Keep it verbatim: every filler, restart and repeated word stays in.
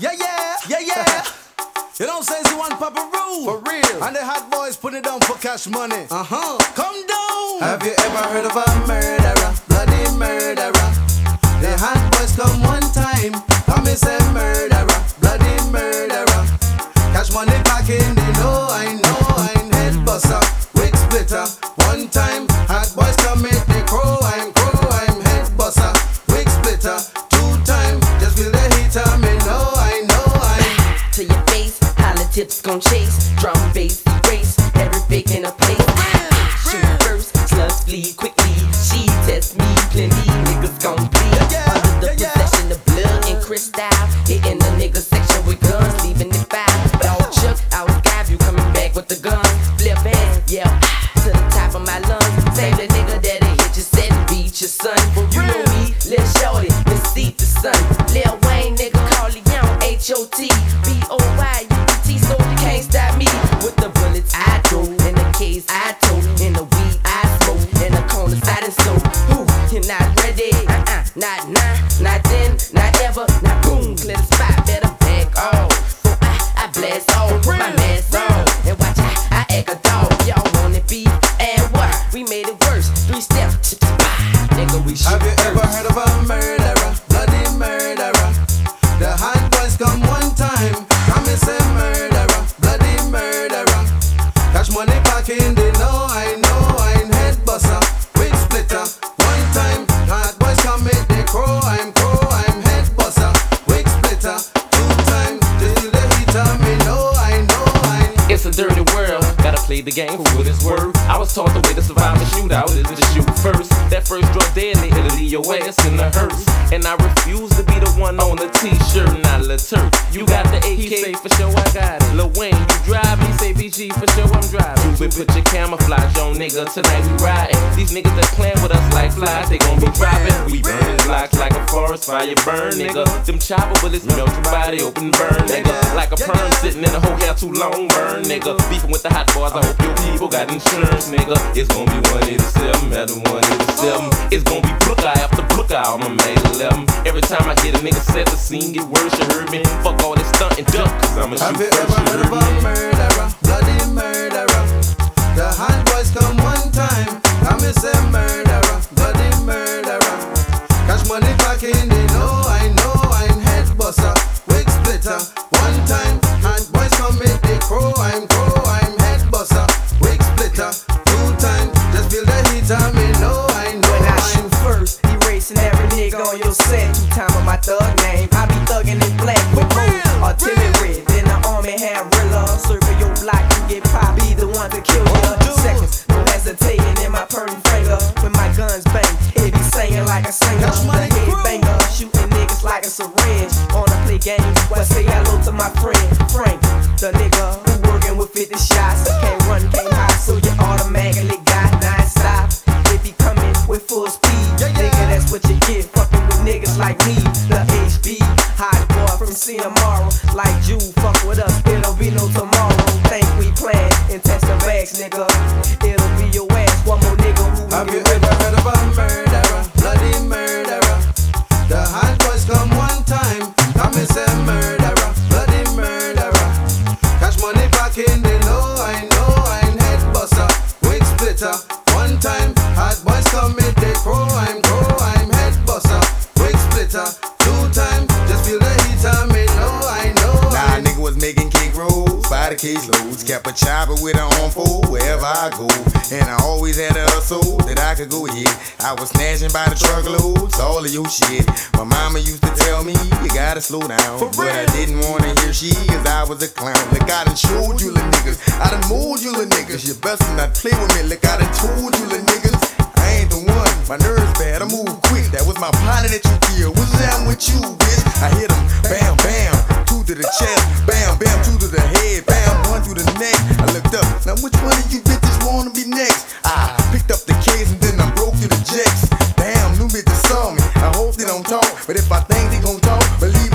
yeah, yeah, yeah, yeah. You don't say it's one Papa Rule. For real. And the hot boys put it down for cash money. Uh-huh. Come down. Have you ever heard of a murderer? Bloody murderer. The hot boys come one time. Come and say murderer. Bloody murderer. Cash money back in. They know, I know, I'm head buster. Wig splitter. One time. Hot boys come in. They crow. I'm crow. I'm head buster. Wig splitter. Two time. Just feel the heater. Me know, I know, I'm to your face. Tips gon' chase, drum bass, erase, every fake in a place. Shoot first, slugs flee quickly. She tests me plenty, niggas gon' bleed. Under the possession of blood and crystal, hitting the nigga section with guns, leaving it foul. Dog shook, I was got you coming back with the gun. Flip hands, yeah, to the top of my lungs. Save the nigga that'll hit your set and beat your son. You know me, Lil Shorty, Mystique the sun. Lil Wayne, nigga, call it young H O T B O Y. So you can't stop me with the bullets I throw, in the case I told, in the weed I smoke, in the corners I done sold. Who, you're not ready? Uh-uh, not now, not then, not ever, not boom. Clear the spot, better back off. So I, I blast off, put my mask on, and watch I, I act a dog. Y'all want it beef and what? We made it worse. Three steps, nigga, we shoot. Have you ever heard of a murderer? Bloody murderer. The hot boys come one time. Come and say murderer, bloody murderer. Cash money back in, they know, I know, I'm head buster. Wig splitter, one time. Hot boys come in, they crow, I'm crow, I'm head buster. Wig splitter, two time. Just feel the heater, me know, I know, I'm It's a dirty world, gotta play the game for what it's worth. I was taught the way to survive a shootout is to shoot first. That first drug deadly, it'll leave your ass in the hearse. And I refuse to be the one on the t-shirt, not Lil Turk. You got the A K, he say for sure I got it. Lil Wayne, you drive, he say P G, for sure I'm driving. You put your camouflage on, nigga, tonight we riding. These niggas that playing with us like flies, they gon' be dropping. We burning blocks like a forest fire burn, nigga. Them chopper bullets melt your body open, burn, nigga. Like a perm sitting in a whole hair too long, burn, nigga. Beefing with the hot boys, I hope your people got insurance, nigga. It's gon' be one eighty-seven, at the one eighty-seven. It's gon' be Brooker after Brooker, I'm a May eleven. Every time I get a nigga set, the scene get worse, you heard me. Fuck all this stunt and duck, cause I'm a shoot Have you first, ever you heard of heard a me. murderer, bloody murderer? The hot boys come one time. Come and say murderer, bloody murderer. Cash money back in, they know, I know, I'm head buster. Wig splitter, one time. Hot boys come in, they crow, I'm crow, I'm head buster. Wig splitter, two time. Just feel the heater, me know, I know. When I I'm shoot first, erasing every nigga on your set. Two time on my thug name, I be thuggin' in black with both artillery. Then the army had rilla, circle your block, you get pop. Be the one to kill ya. Seconds, no hesitating in my purdy finger. When my guns bang, it be singing like a singer. The head banger, shooting niggas like a syringe. Wanna play games, well say hello to my friend Frank, the nigga who working with fifty shots. Can't run, can't hide, so you automatically got nine stop. If he coming with full speed, nigga, that's what you get. Fucking with niggas like me, the H B, hot boy from C M R. Like you, fuck with us, it'll be no tomorrow. Think we plan, and test the bags, nigga. It'll be your ass, one more nigga who Have you get ever heard of a murderer, bloody murderer? The hot boys come one time. Come and say murderer, bloody murderer. Cash money back in, they know, I know, I'm head buster. Wig splitter, one time. Hot boys come in, they crow, I'm crow, I'm head buster. Wig splitter, two time. Just feel the heater, me know, I know. Nah, nigga was making cake rolls, by the case loads. Kept a chopper with an arm full wherever I go. And I always had a hustle that I could go hit. I was snatching by the truckloads, all of your shit. My mama used to tell me, you gotta slow down. But I didn't wanna hear she, cause I was a clown. Look, I done showed you little niggas, I done mold you little niggas. You best not play with me, look, I done told you little niggas. I ain't the one, my nerves bad, I move quick. That was my partner that you killed. What's down with you, bitch? I hit him, bam, bam, two to the chest, bam, bam, two to the head, bam, one to the neck. I looked up, now which one of you bitches wanna be next? I picked up the case and then I broke through the jacks. Damn, new bitches saw me, I hope they don't talk, but if I think they gon' talk, believe